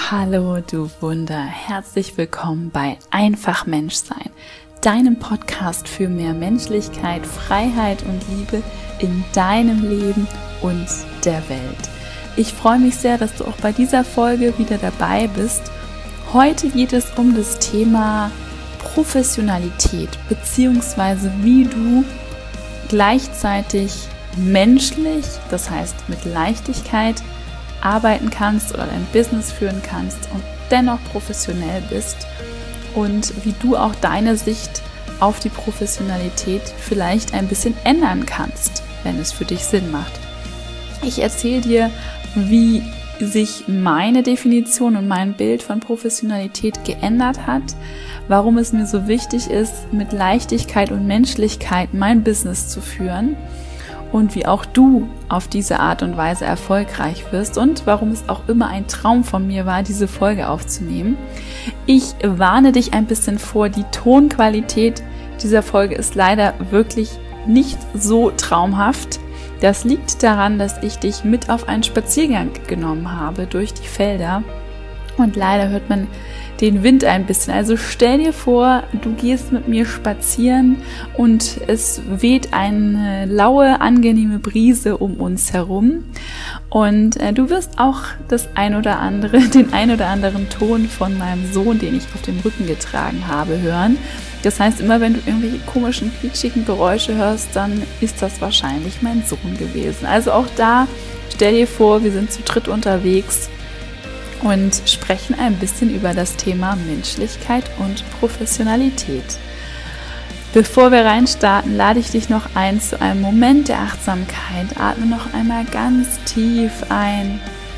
Hallo du Wunder, herzlich willkommen bei Einfach Menschsein, deinem Podcast für mehr Menschlichkeit, Freiheit und Liebe in deinem Leben und der Welt. Ich freue mich sehr, dass du auch bei dieser Folge wieder dabei bist. Heute geht es um das Thema Professionalität, beziehungsweise wie du gleichzeitig menschlich, das heißt mit Leichtigkeit, arbeiten kannst oder dein Business führen kannst und dennoch professionell bist und wie du auch deine Sicht auf die Professionalität vielleicht ein bisschen ändern kannst, wenn es für dich Sinn macht. Ich erzähle dir, wie sich meine Definition und mein Bild von Professionalität geändert hat, warum es mir so wichtig ist, mit Leichtigkeit und Menschlichkeit mein Business zu führen und wie auch du auf diese Art und Weise erfolgreich wirst und warum es auch immer ein Traum von mir war, diese Folge aufzunehmen. Ich warne dich ein bisschen vor, die Tonqualität dieser Folge ist leider wirklich nicht so traumhaft. Das liegt daran, dass ich dich mit auf einen Spaziergang genommen habe durch die Felder und leider hört man den Wind ein bisschen. Also stell dir vor, du gehst mit mir spazieren und es weht eine laue, angenehme Brise um uns herum und du wirst auch den ein oder anderen Ton von meinem Sohn, den ich auf dem Rücken getragen habe, hören. Das heißt, immer wenn du irgendwelche komischen, quietschigen Geräusche hörst, dann ist das wahrscheinlich mein Sohn gewesen. Also auch da, stell dir vor, wir sind zu dritt unterwegs und sprechen ein bisschen über das Thema Menschlichkeit und Professionalität. Bevor wir reinstarten, lade ich dich noch ein zu einem Moment der Achtsamkeit. Atme noch einmal ganz tief ein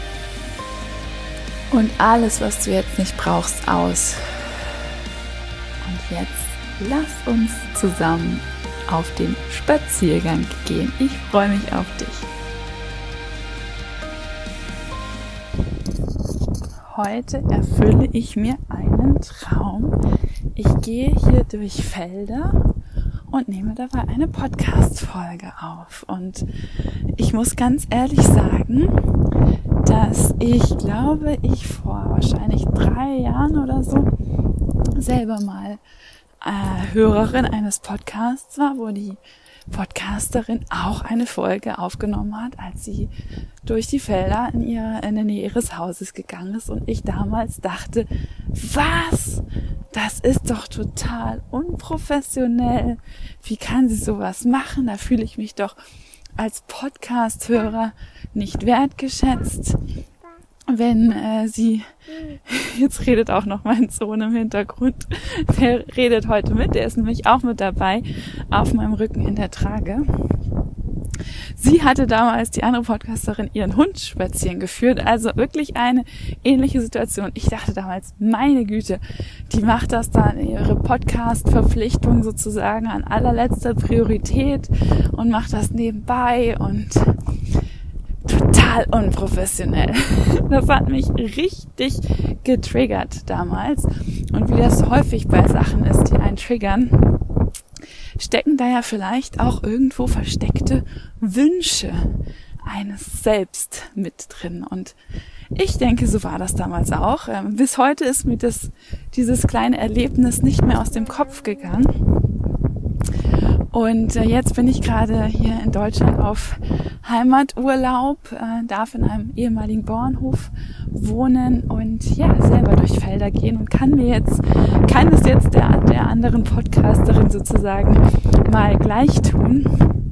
und alles, was du jetzt nicht brauchst, aus. Und jetzt lass uns zusammen auf den Spaziergang gehen. Ich freue mich auf dich. Heute erfülle ich mir einen Traum. Ich gehe hier durch Felder und nehme dabei eine Podcast-Folge auf. Und ich muss ganz ehrlich sagen, dass ich glaube, ich vor wahrscheinlich 3 Jahren oder so selber mal Hörerin eines Podcasts war, wo die Podcasterin auch eine Folge aufgenommen hat, als sie durch die Felder in der Nähe ihres Hauses gegangen ist und ich damals dachte, was? Das ist doch total unprofessionell. Wie kann sie sowas machen? Da fühle ich mich doch als Podcast-Hörer nicht wertgeschätzt. Wenn sie, jetzt redet auch noch mein Sohn im Hintergrund, der redet heute mit, der ist nämlich auch mit dabei, auf meinem Rücken in der Trage. Sie hatte damals, die andere Podcasterin, ihren Hund spazieren geführt, also wirklich eine ähnliche Situation. Ich dachte damals, meine Güte, die macht das dann, ihre Podcast-Verpflichtung sozusagen an allerletzter Priorität und macht das nebenbei und total unprofessionell. Das hat mich richtig getriggert damals. Und wie das häufig bei Sachen ist, die einen triggern, stecken da ja vielleicht auch irgendwo versteckte Wünsche eines Selbst mit drin. Und ich denke, so war das damals auch. Bis heute ist mir dieses kleine Erlebnis nicht mehr aus dem Kopf gegangen. Und jetzt bin ich gerade hier in Deutschland auf Heimaturlaub, darf in einem ehemaligen Bauernhof wohnen und ja, selber durch Felder gehen und kann es jetzt der anderen Podcasterin sozusagen mal gleich tun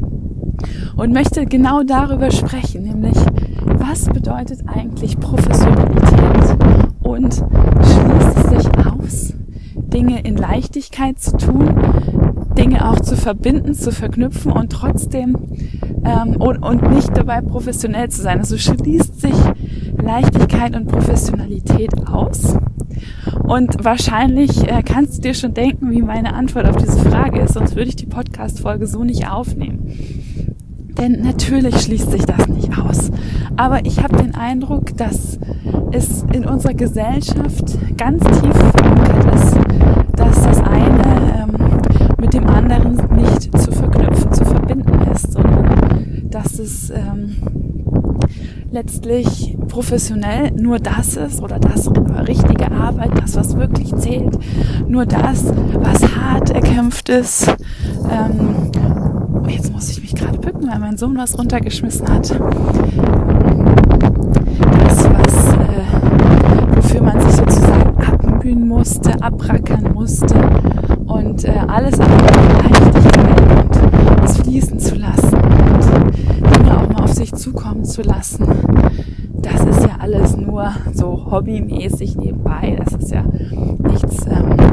und möchte genau darüber sprechen, nämlich was bedeutet eigentlich Professionalität und schließt es sich aus, Dinge in Leichtigkeit zu tun, Dinge auch zu verbinden, zu verknüpfen und trotzdem und nicht dabei professionell zu sein. Also schließt sich Leichtigkeit und Professionalität aus. Und wahrscheinlich kannst du dir schon denken, wie meine Antwort auf diese Frage ist, sonst würde ich die Podcast-Folge so nicht aufnehmen. Denn natürlich schließt sich das nicht aus. Aber ich habe den Eindruck, dass es in unserer Gesellschaft ganz tief verankert ist, dass das eine mit dem anderen nicht zu verknüpfen, zu verbinden ist, sondern dass es letztlich professionell nur das ist oder das richtige Arbeit, das, was wirklich zählt, nur das, was hart erkämpft ist. Jetzt muss ich mich gerade bücken, weil mein Sohn was runtergeschmissen hat. Wofür man sich sozusagen abmühen musste, abrackern musste und alles aber mit Leichtigkeit und es fließen zu lassen und Dinge auch mal auf sich zukommen zu lassen. Das ist ja alles nur so hobbymäßig nebenbei. Das ist ja nichts,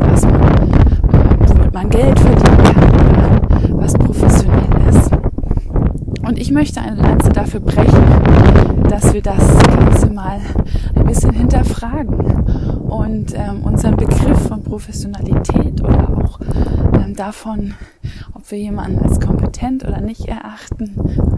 womit man Geld verdienen kann oder was professionell ist. Und ich möchte eine Lanze dafür brechen, dass wir das Ganze mal ein bisschen hinterfragen und unseren Begriff von Professionalität oder auch davon, ob wir jemanden als kompetent oder nicht erachten,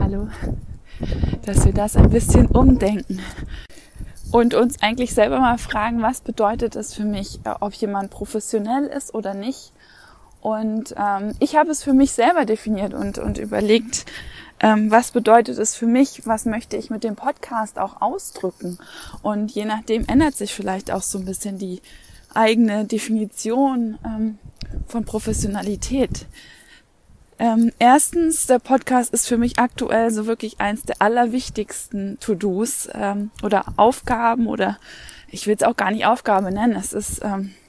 dass wir das ein bisschen umdenken und uns eigentlich selber mal fragen, was bedeutet es für mich, ob jemand professionell ist oder nicht. Und ich habe es für mich selber definiert und überlegt, was bedeutet es für mich, was möchte ich mit dem Podcast auch ausdrücken. Und je nachdem ändert sich vielleicht auch so ein bisschen die eigene Definition von Professionalität. Erstens, der Podcast ist für mich aktuell so wirklich eins der allerwichtigsten To-Dos oder Aufgaben, oder ich will es auch gar nicht Aufgabe nennen. Es ist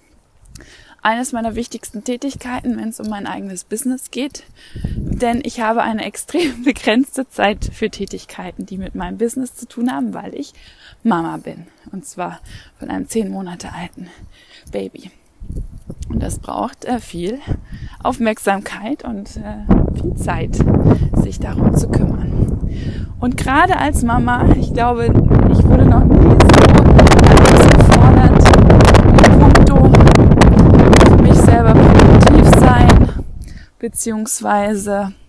eines meiner wichtigsten Tätigkeiten, wenn es um mein eigenes Business geht. Denn ich habe eine extrem begrenzte Zeit für Tätigkeiten, die mit meinem Business zu tun haben, weil ich Mama bin. Und zwar von einem 10 Monate alten Baby. Und das braucht viel Aufmerksamkeit und viel Zeit, sich darum zu kümmern. Und gerade als Mama, ich glaube, ich wurde noch nie so gefordert, in puncto für mich selber produktiv sein, beziehungsweise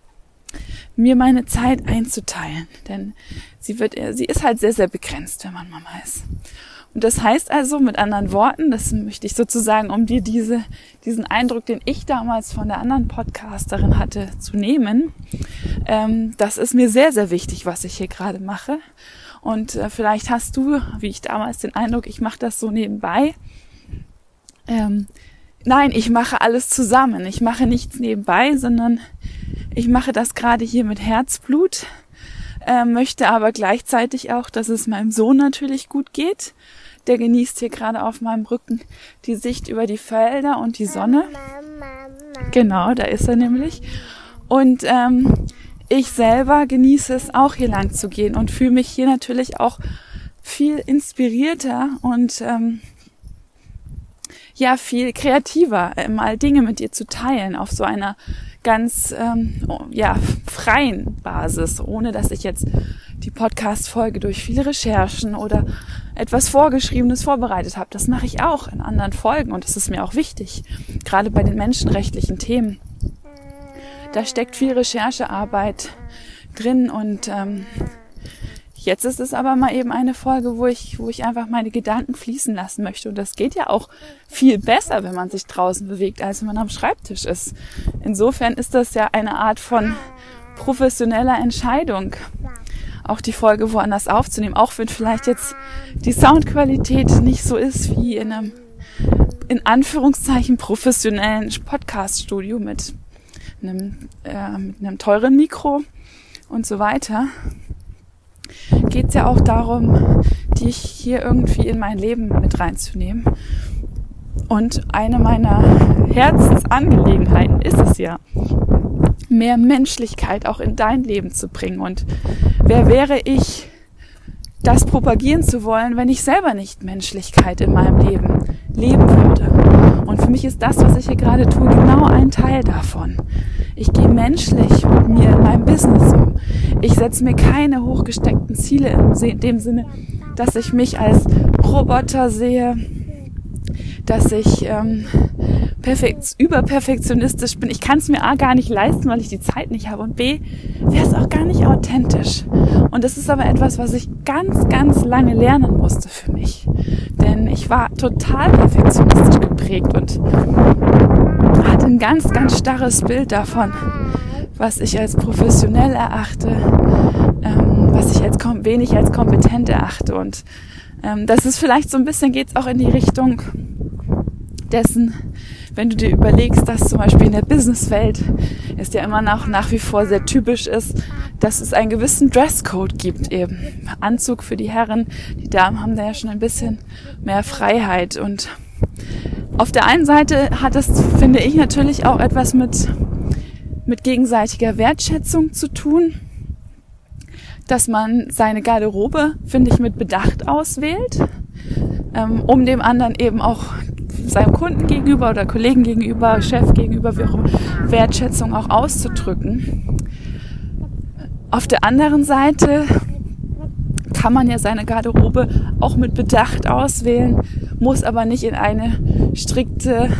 mir meine Zeit einzuteilen. Denn sie ist halt sehr, sehr begrenzt, wenn man Mama ist. Und das heißt also, mit anderen Worten, das möchte ich sozusagen, um dir diesen Eindruck, den ich damals von der anderen Podcasterin hatte, zu nehmen. Das ist mir sehr, sehr wichtig, was ich hier gerade mache. Und vielleicht hast du, wie ich damals, den Eindruck, ich mache das so nebenbei. Nein, ich mache alles zusammen. Ich mache nichts nebenbei, sondern ich mache das gerade hier mit Herzblut. Möchte aber gleichzeitig auch, dass es meinem Sohn natürlich gut geht. Der genießt hier gerade auf meinem Rücken die Sicht über die Felder und die Sonne. Genau, da ist er nämlich. Und ich selber genieße es auch, hier lang zu gehen und fühle mich hier natürlich auch viel inspirierter und viel kreativer, mal Dinge mit dir zu teilen auf so einer ganz freien Basis, ohne dass ich jetzt die Podcast-Folge durch viele Recherchen oder etwas Vorgeschriebenes vorbereitet habe. Das mache ich auch in anderen Folgen und das ist mir auch wichtig, gerade bei den menschenrechtlichen Themen. Da steckt viel Recherchearbeit drin und jetzt ist es aber mal eben eine Folge, wo ich einfach meine Gedanken fließen lassen möchte. Und das geht ja auch viel besser, wenn man sich draußen bewegt, als wenn man am Schreibtisch ist. Insofern ist das ja eine Art von professioneller Entscheidung, auch die Folge woanders aufzunehmen. Auch wenn vielleicht jetzt die Soundqualität nicht so ist wie in einem, in Anführungszeichen, professionellen Podcast-Studio mit einem teuren Mikro und so weiter. Geht es ja auch darum, dich hier irgendwie in mein Leben mit reinzunehmen. Und eine meiner Herzensangelegenheiten ist es ja, mehr Menschlichkeit auch in dein Leben zu bringen. Und wer wäre ich, das propagieren zu wollen, wenn ich selber nicht Menschlichkeit in meinem Leben leben würde? Und für mich ist das, was ich hier gerade tue, genau ein Teil davon. Ich gehe menschlich mit mir in meinem Business um. Ich setze mir keine hochgesteckten Ziele in dem Sinne, dass ich mich als Roboter sehe, dass ich überperfektionistisch bin. Ich kann es mir A gar nicht leisten, weil ich die Zeit nicht habe, und B, wäre es auch gar nicht authentisch. Und das ist aber etwas, was ich ganz, ganz lange lernen musste für mich. Denn ich war total perfektionistisch geprägt und hatte ein ganz, ganz starres Bild davon, was ich als professionell erachte, wen ich als kompetent erachte. Und das ist vielleicht so ein bisschen, geht's auch in die Richtung dessen, wenn du dir überlegst, dass zum Beispiel in der Businesswelt es ja immer noch nach wie vor sehr typisch ist, dass es einen gewissen Dresscode gibt eben. Anzug für die Herren, die Damen haben da ja schon ein bisschen mehr Freiheit. Und auf der einen Seite hat das, finde ich, natürlich auch etwas mit gegenseitiger Wertschätzung zu tun, dass man seine Garderobe, finde ich, mit Bedacht auswählt, um dem anderen eben auch seinem Kunden gegenüber oder Kollegen gegenüber, Chef gegenüber, wie auch immer, Wertschätzung auch auszudrücken. Auf der anderen Seite kann man ja seine Garderobe auch mit Bedacht auswählen, muss aber nicht in ein striktes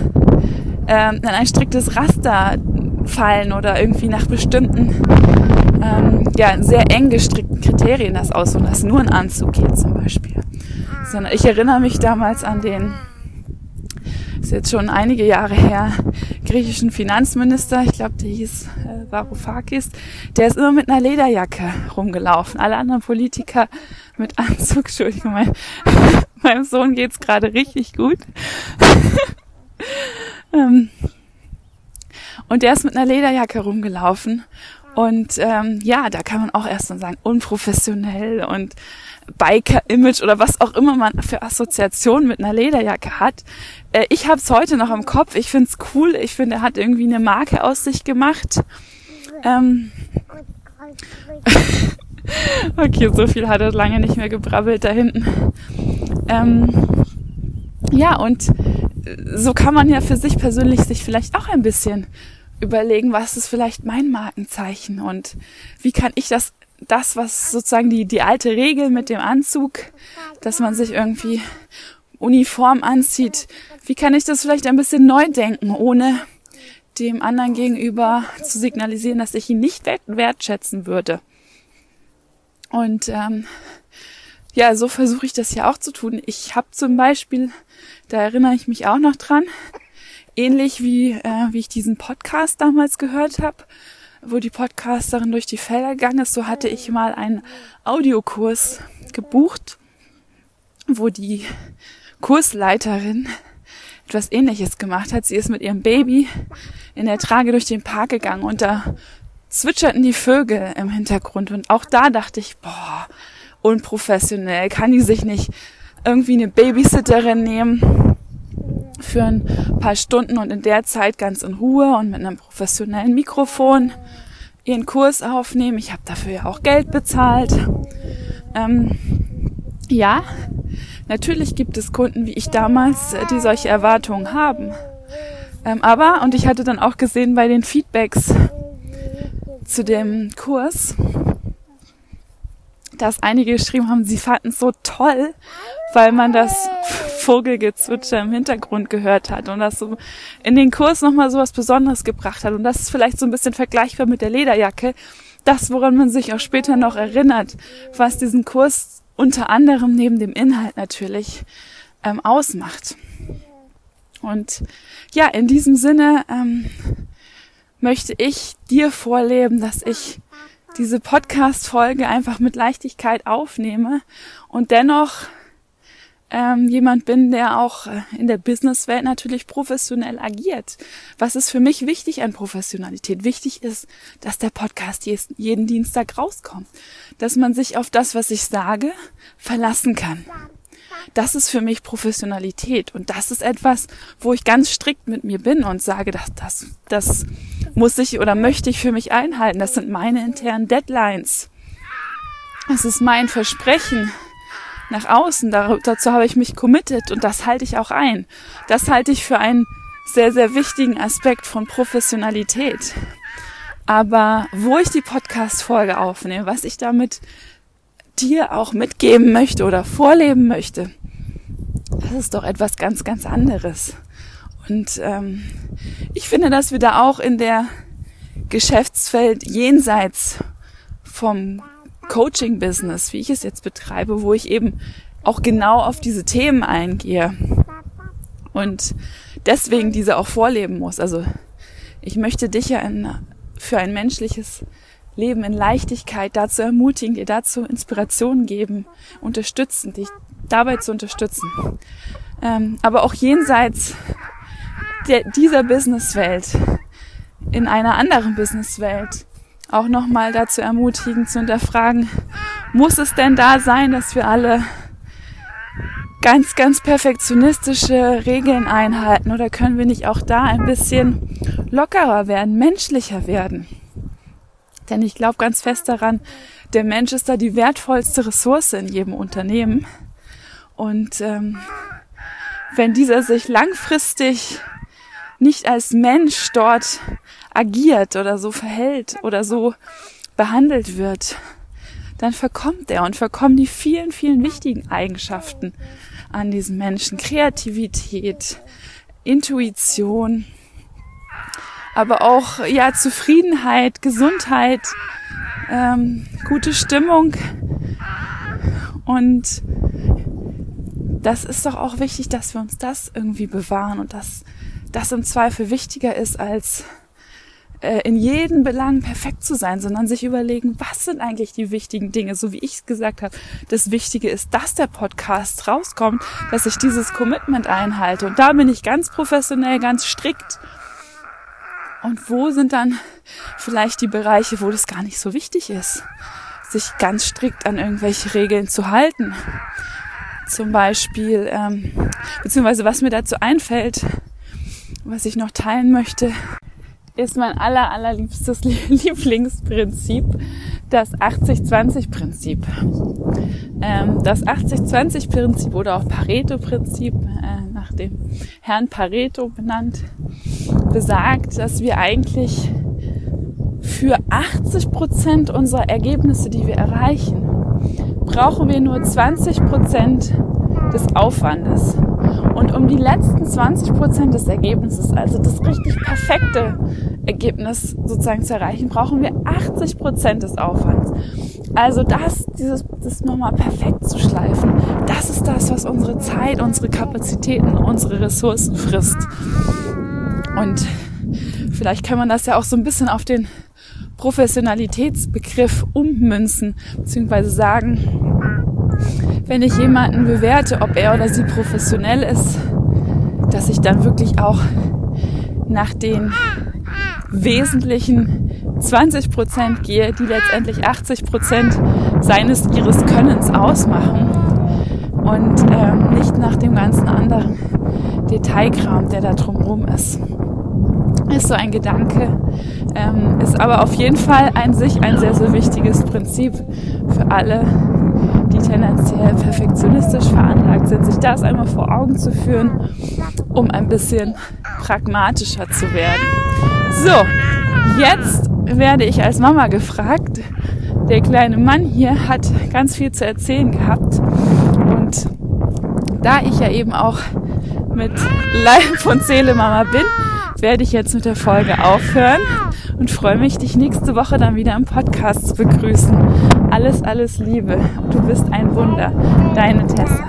Raster fallen oder irgendwie nach bestimmten, sehr eng gestrickten Kriterien das aussuchen, dass nur ein Anzug geht zum Beispiel. Sondern ich erinnere mich damals an den, ist jetzt schon einige Jahre her, griechischen Finanzminister, ich glaube, der hieß Varoufakis, der ist immer mit einer Lederjacke rumgelaufen. Alle anderen Politiker mit Anzug, Entschuldigung, meinem Sohn geht's gerade richtig gut. Und der ist mit einer Lederjacke rumgelaufen. Und da kann man auch erst mal sagen, unprofessionell und Biker-Image oder was auch immer man für Assoziationen mit einer Lederjacke hat. Ich habe es heute noch im Kopf. Ich finde es cool. Ich finde, er hat irgendwie eine Marke aus sich gemacht. Okay, so viel hat er lange nicht mehr gebrabbelt da hinten. Und so kann man ja für sich persönlich sich vielleicht auch ein bisschen überlegen, was ist vielleicht mein Markenzeichen und wie kann ich das was sozusagen die alte Regel mit dem Anzug, dass man sich irgendwie uniform anzieht, wie kann ich das vielleicht ein bisschen neu denken, ohne dem anderen gegenüber zu signalisieren, dass ich ihn nicht wertschätzen würde. Und so versuche ich das ja auch zu tun. Ich habe zum Beispiel, da erinnere ich mich auch noch dran, ähnlich wie ich diesen Podcast damals gehört habe, wo die Podcasterin durch die Felder gegangen ist, so hatte ich mal einen Audiokurs gebucht, wo die Kursleiterin etwas Ähnliches gemacht hat. Sie ist mit ihrem Baby in der Trage durch den Park gegangen und da zwitscherten die Vögel im Hintergrund. Und auch da dachte ich, unprofessionell, kann die sich nicht irgendwie eine Babysitterin nehmen für ein paar Stunden und in der Zeit ganz in Ruhe und mit einem professionellen Mikrofon ihren Kurs aufnehmen. Ich habe dafür ja auch Geld bezahlt. Natürlich gibt es Kunden wie ich damals, die solche Erwartungen haben. Und ich hatte dann auch gesehen bei den Feedbacks zu dem Kurs, dass einige geschrieben haben, sie fanden es so toll, weil man das Vogelgezwitscher im Hintergrund gehört hat und das so in den Kurs nochmal so was Besonderes gebracht hat. Und das ist vielleicht so ein bisschen vergleichbar mit der Lederjacke. Das, woran man sich auch später noch erinnert, was diesen Kurs unter anderem neben dem Inhalt natürlich ausmacht. Und in diesem Sinne möchte ich dir vorleben, dass ich diese Podcast-Folge einfach mit Leichtigkeit aufnehme und dennoch jemand bin, der auch in der Businesswelt natürlich professionell agiert. Was ist für mich wichtig an Professionalität? Wichtig ist, dass der Podcast jeden Dienstag rauskommt. Dass man sich auf das, was ich sage, verlassen kann. Das ist für mich Professionalität und das ist etwas, wo ich ganz strikt mit mir bin und sage, das muss ich oder möchte ich für mich einhalten. Das sind meine internen Deadlines. Das ist mein Versprechen nach außen. Dazu habe ich mich committed und das halte ich auch ein. Das halte ich für einen sehr, sehr wichtigen Aspekt von Professionalität. Aber wo ich die Podcast-Folge aufnehme, was ich damit dir auch mitgeben möchte oder vorleben möchte, das ist doch etwas ganz, ganz anderes. Und ich finde, dass wir da auch in der Geschäftswelt jenseits vom Coaching-Business, wie ich es jetzt betreibe, wo ich eben auch genau auf diese Themen eingehe und deswegen diese auch vorleben muss. Also ich möchte dich ja für ein menschliches Leben in Leichtigkeit, dazu ermutigen, dir dazu Inspirationen geben, unterstützen, dich dabei zu unterstützen. Aber auch jenseits dieser Businesswelt, in einer anderen Businesswelt, auch nochmal dazu ermutigen, zu hinterfragen, muss es denn da sein, dass wir alle ganz, ganz perfektionistische Regeln einhalten, oder können wir nicht auch da ein bisschen lockerer werden, menschlicher werden? Denn ich glaube ganz fest daran, der Mensch ist da die wertvollste Ressource in jedem Unternehmen. Und wenn dieser sich langfristig nicht als Mensch dort agiert oder so verhält oder so behandelt wird, dann verkommt er und verkommen die vielen, vielen wichtigen Eigenschaften an diesem Menschen. Kreativität, Intuition, aber auch Zufriedenheit, Gesundheit, gute Stimmung. Und das ist doch auch wichtig, dass wir uns das irgendwie bewahren und dass das im Zweifel wichtiger ist, als in jedem Belang perfekt zu sein, sondern sich überlegen, was sind eigentlich die wichtigen Dinge, so wie ich es gesagt habe. Das Wichtige ist, dass der Podcast rauskommt, dass ich dieses Commitment einhalte. Und da bin ich ganz professionell, ganz strikt. Und wo sind dann vielleicht die Bereiche, wo das gar nicht so wichtig ist, sich ganz strikt an irgendwelche Regeln zu halten? Zum Beispiel, beziehungsweise was mir dazu einfällt, was ich noch teilen möchte, ist mein allerliebstes Lieblingsprinzip, das 80-20-Prinzip. Das 80-20-Prinzip oder auch Pareto-Prinzip, nach dem Herrn Pareto benannt, besagt, dass wir eigentlich für 80% unserer Ergebnisse, die wir erreichen, brauchen wir nur 20% des Aufwandes. Und um die letzten 20% des Ergebnisses, also das richtig perfekte Ergebnis sozusagen zu erreichen, brauchen wir 80% des Aufwands. Also das nochmal perfekt zu schleifen, das ist das, was unsere Zeit, unsere Kapazitäten, unsere Ressourcen frisst. Und vielleicht kann man das ja auch so ein bisschen auf den Professionalitätsbegriff ummünzen, beziehungsweise sagen, wenn ich jemanden bewerte, ob er oder sie professionell ist, dass ich dann wirklich auch nach den wesentlichen 20% gehe, die letztendlich 80% ihres Könnens ausmachen und nicht nach dem ganzen anderen Detailkram, der da drumherum ist. Ist so ein Gedanke, ist aber auf jeden Fall ein sehr, sehr wichtiges Prinzip für alle, die tendenziell perfektionistisch veranlagt sind, sich das einmal vor Augen zu führen, um ein bisschen pragmatischer zu werden. So, jetzt werde ich als Mama gefragt. Der kleine Mann hier hat ganz viel zu erzählen gehabt, und da ich ja eben auch mit Leib und Seele Mama bin, werde ich jetzt mit der Folge aufhören und freue mich, dich nächste Woche dann wieder im Podcast zu begrüßen. Alles Liebe. Du bist ein Wunder. Deine Tessa.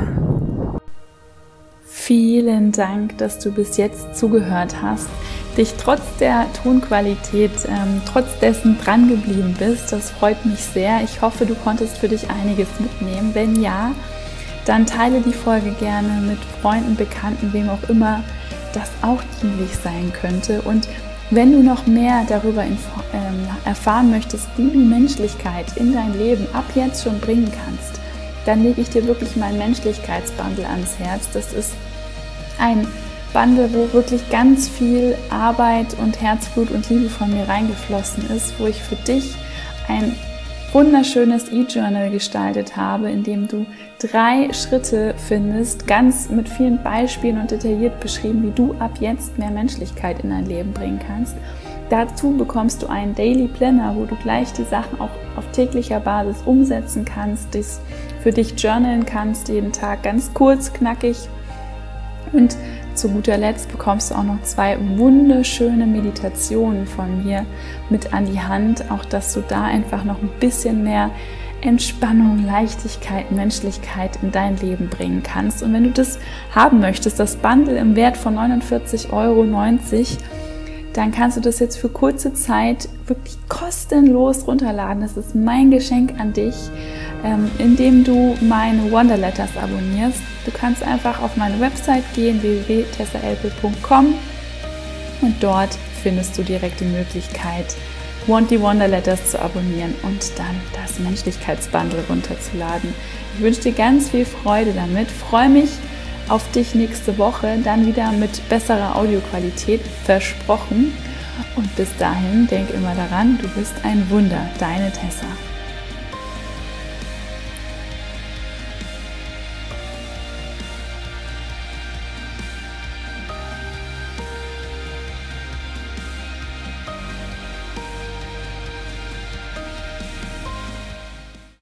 Vielen Dank, dass du bis jetzt zugehört hast, dich trotz der Tonqualität, trotz dessen dran geblieben bist. Das freut mich sehr. Ich hoffe, du konntest für dich einiges mitnehmen. Wenn ja, dann teile die Folge gerne mit Freunden, Bekannten, wem auch immer das auch dienlich sein könnte. Und wenn du noch mehr darüber erfahren möchtest, wie du Menschlichkeit in dein Leben ab jetzt schon bringen kannst, dann lege ich dir wirklich mein Menschlichkeitsbundle ans Herz. Das ist ein Bundle, wo wirklich ganz viel Arbeit und Herzblut und Liebe von mir reingeflossen ist, wo ich für dich ein wunderschönes E-Journal gestaltet habe, in dem du 3 Schritte findest, ganz mit vielen Beispielen und detailliert beschrieben, wie du ab jetzt mehr Menschlichkeit in dein Leben bringen kannst. Dazu bekommst du einen Daily Planner, wo du gleich die Sachen auch auf täglicher Basis umsetzen kannst, das für dich journalen kannst, jeden Tag ganz kurz, knackig. Und zu guter Letzt bekommst du auch noch 2 wunderschöne Meditationen von mir mit an die Hand, auch dass du da einfach noch ein bisschen mehr Entspannung, Leichtigkeit, Menschlichkeit in dein Leben bringen kannst. Und wenn du das haben möchtest, das Bundle im Wert von 49,90 €, dann kannst du das jetzt für kurze Zeit wirklich kostenlos runterladen. Das ist mein Geschenk an dich, indem du meine Wonderletters abonnierst. Du kannst einfach auf meine Website gehen, www.tessaelpel.com, und dort findest du direkt die Möglichkeit, die Wonderletters zu abonnieren und dann das Menschlichkeitsbundle runterzuladen. Ich wünsche dir ganz viel Freude damit. Freue mich auf dich nächste Woche, dann wieder mit besserer Audioqualität, versprochen. Und bis dahin, denk immer daran, du bist ein Wunder, deine Tessa.